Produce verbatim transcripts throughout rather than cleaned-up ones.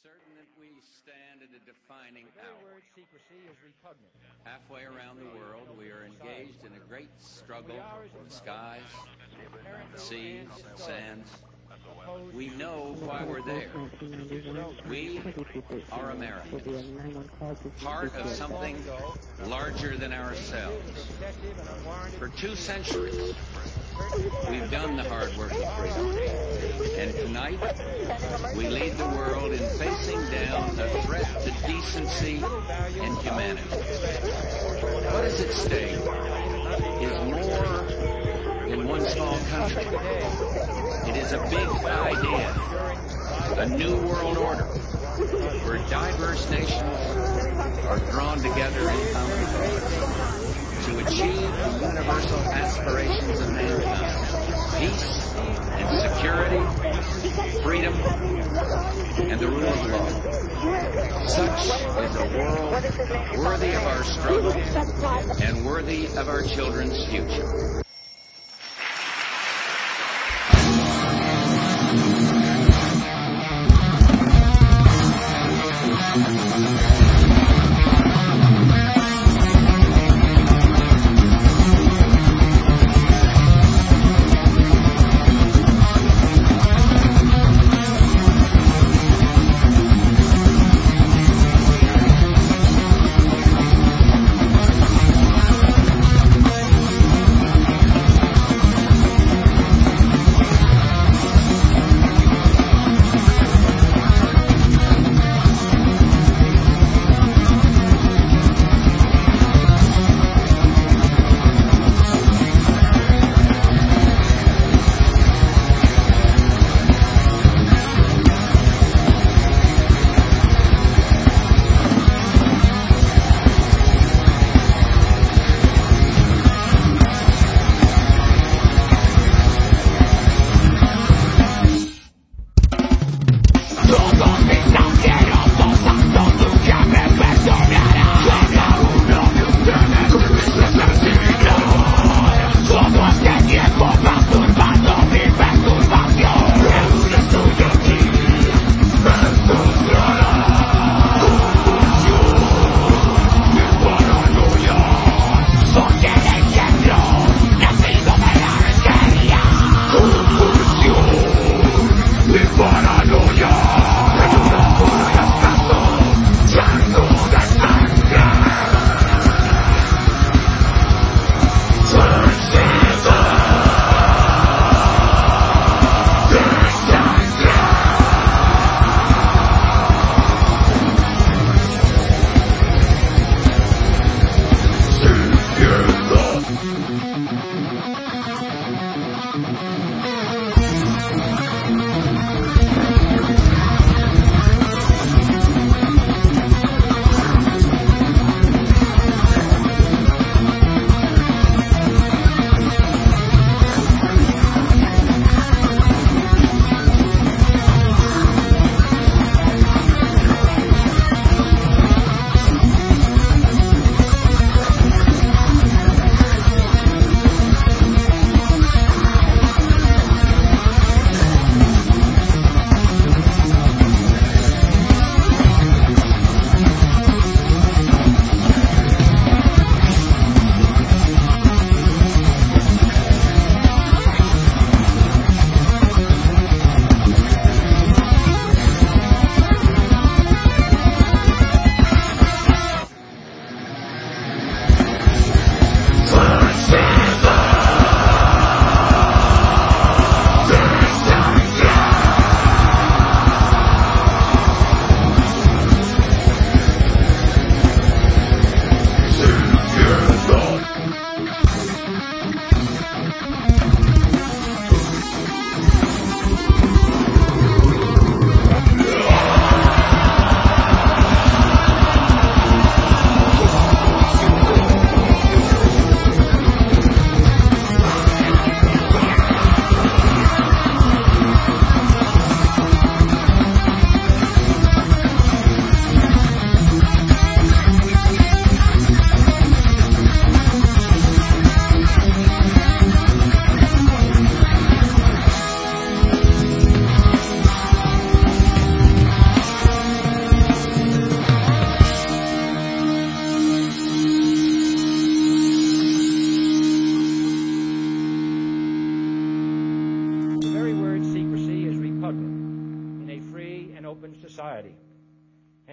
certain that we stand at a defining The very hour. word secrecy is repugnant. Halfway around the world, we are engaged in a great struggle for the skies, the seas, and sands. We know why we're there. We are Americans, part of something larger than ourselves. For two centuries, we've done the hard work of freedom. And tonight, we lead the world in facing down a threat to decency and humanity. What is at stake is more than one small country. It is a big idea, a new world order, where diverse nations are drawn together in common cause to achieve the universal aspirations of mankind: peace and security, freedom, and the rule of law. Such is a world worthy of our struggle and worthy of our children's future.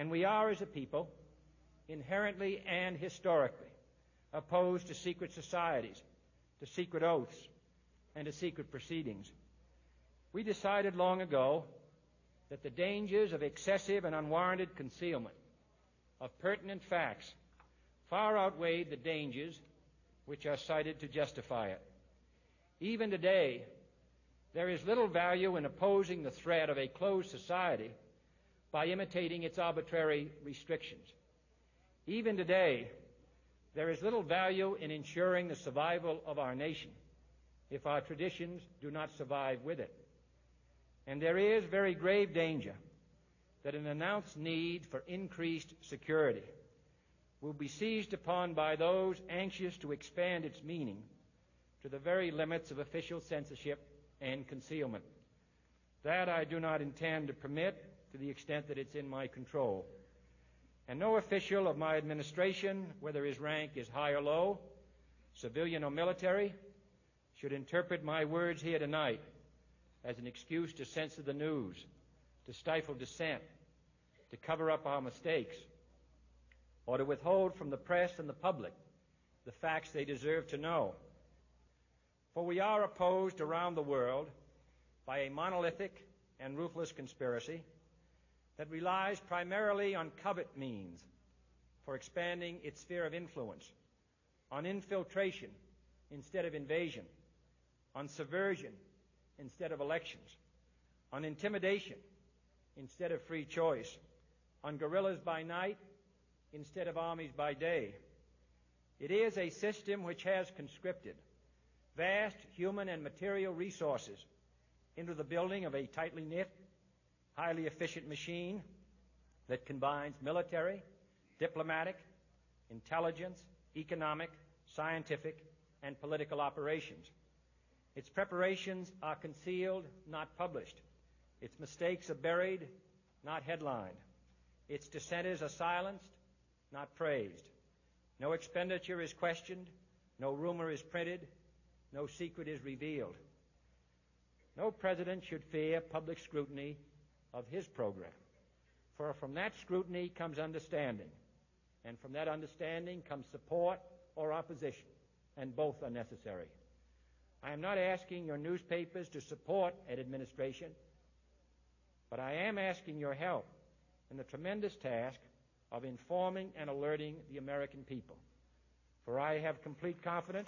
And we are, as a people, inherently and historically opposed to secret societies, to secret oaths, and to secret proceedings. We decided long ago that the dangers of excessive and unwarranted concealment of pertinent facts far outweighed the dangers which are cited to justify it. Even today, there is little value in opposing the threat of a closed society by imitating its arbitrary restrictions. Even today, there is little value in ensuring the survival of our nation if our traditions do not survive with it. And there is very grave danger that an announced need for increased security will be seized upon by those anxious to expand its meaning to the very limits of official censorship and concealment. That I do not intend to permit to the extent that it's in my control. And no official of my administration, whether his rank is high or low, civilian or military, should interpret my words here tonight as an excuse to censor the news, to stifle dissent, to cover up our mistakes, or to withhold from the press and the public the facts they deserve to know. For we are opposed around the world by a monolithic and ruthless conspiracy that relies primarily on covert means for expanding its sphere of influence, on infiltration instead of invasion, on subversion instead of elections, on intimidation instead of free choice, on guerrillas by night instead of armies by day. It is a system which has conscripted vast human and material resources into the building of a tightly knit, highly efficient machine that combines military, diplomatic, intelligence, economic, scientific, and political operations. Its preparations are concealed, not published. Its mistakes are buried, not headlined. Its dissenters are silenced, not praised. No expenditure is questioned, no rumor is printed, no secret is revealed. No president should fear public scrutiny of his program, for from that scrutiny comes understanding, and from that understanding comes support or opposition, and both are necessary. I am not asking your newspapers to support an administration, but I am asking your help in the tremendous task of informing and alerting the American people. For I have complete confidence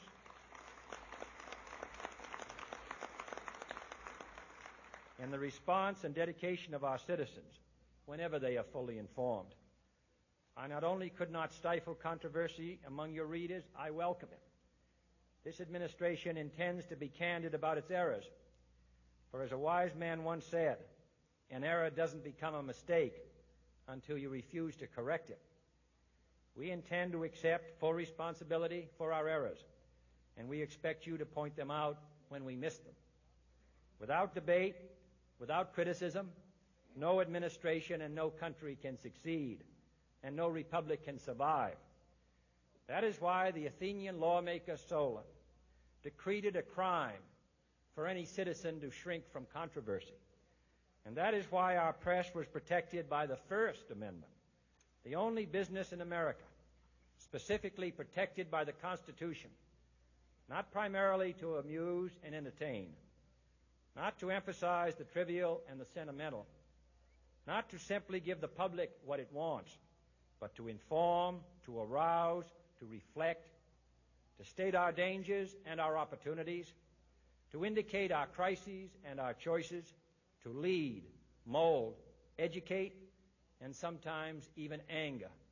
in the response and dedication of our citizens whenever they are fully informed. I not only could not stifle controversy among your readers, I welcome it. This administration intends to be candid about its errors. For as a wise man once said, an error doesn't become a mistake until you refuse to correct it. We intend to accept full responsibility for our errors, and we expect you to point them out when we miss them. Without debate, without criticism, no administration and no country can succeed, and no republic can survive. That is why the Athenian lawmaker Solon decreed it a crime for any citizen to shrink from controversy. And that is why our press was protected by the First Amendment, the only business in America specifically protected by the Constitution, not primarily to amuse and entertain, not to emphasize the trivial and the sentimental, not to simply give the public what it wants, but to inform, to arouse, to reflect, to state our dangers and our opportunities, to indicate our crises and our choices, to lead, mold, educate, and sometimes even anger